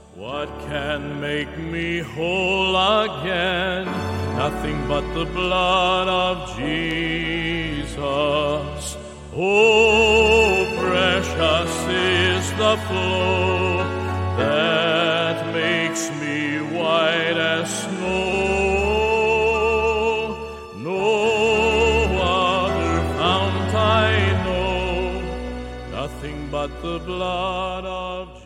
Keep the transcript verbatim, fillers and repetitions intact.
What can make me whole again? Nothing but the blood of Jesus. Oh, precious is the flow that makes me white as snow. No other fount I know, nothing but the blood of Jesus.